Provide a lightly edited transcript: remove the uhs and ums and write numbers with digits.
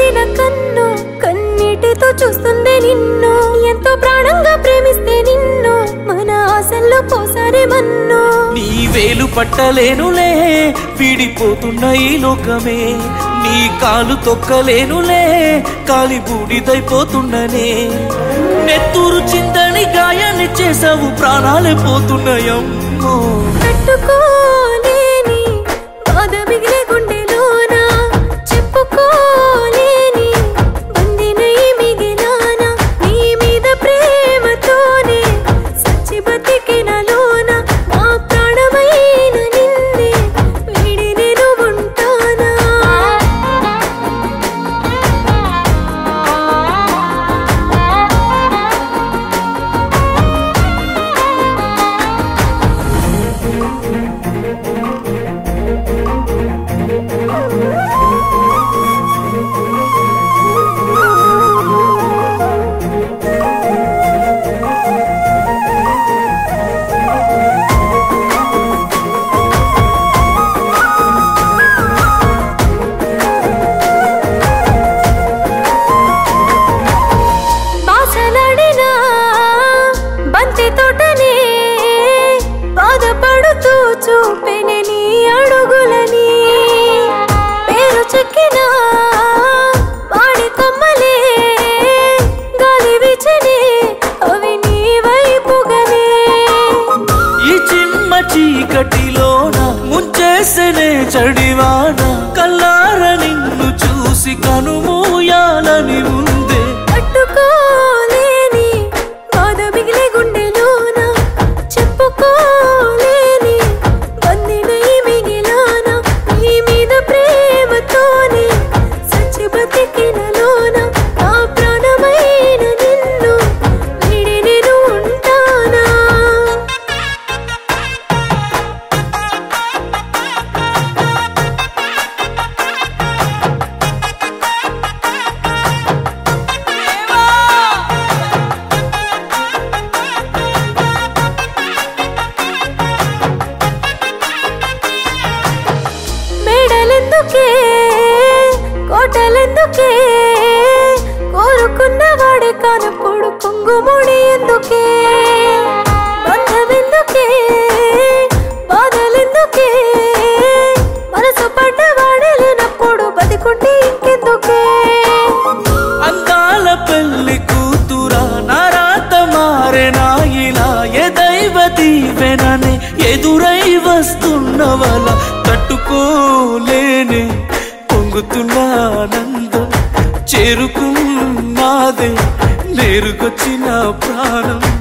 విడిచిన కన్ను కన్నీటితో చూస్తుంది నిన్ను ఎంతో ప్రాణంగా ప్రేమిస్తే నిన్ను మన ఆశల్లో పోసారే మన్ను నీ వేలు పట్టలేనులే విడిపోతున్న ఈ లోకమే నీ కాలు తొక్కలేనులే కాలి బూడిదైపోతున్ననే నెత్తూరు చిందని గాయాన్ని చేసావు ప్రాణాలే పోతున్నాయమ్మో తట్టుకోలేని బాధ మిగిలే గుండెలోన చెప్పుకోలేని బందినై మిగిలానా నీ మీద ప్రేమతోనే సచ్చి బతికినలోన నా ప్రాణమైన నిన్నే వీడి నేను ఉంటానా బాసలాడినా బంతి తోటనే బాధపడుతూ చూపెనే నీ అడుగులని పేరు చెక్కిన వాడి కొమ్మలే గాలి వీచనే అవి నీ వైపుగనే ఈ చిమ్మ చీకటిలోన ముంచేసనే చడివాన కల్లార నిన్ను చూసి కనుమూయాలని ఉందే తట్టుకోలేని బాధ మిగిలే గుండెలోన చెప్పుకోలేని బందినై మిగిలానా నీ మీద ప్రేమతోనే సచ్చి బతికినలోన నా ప్రాణమైన నిన్ను వీడి నేను ఉంటానా మేడలెందుకే కోటలెందుకే కోరుకున్న వాడే కానప్పుడు కుంగుముడి ఎందుకే బంధమెందుకే బాధలెందుకే మనసు పడ్డవాడే లేనప్పుడు బతికుంటే ఇంకెందుకే అందాల పెళ్లి కూతురా నారాత మారెనా ఇలా ఏ దైవ దీవెననే ఎదురై వస్తున్నవల తట్టుకోలేనే పొంగుతున్న ఆనందం చేరుకున్నాదే నేరుకొచ్చిన ప్రాణం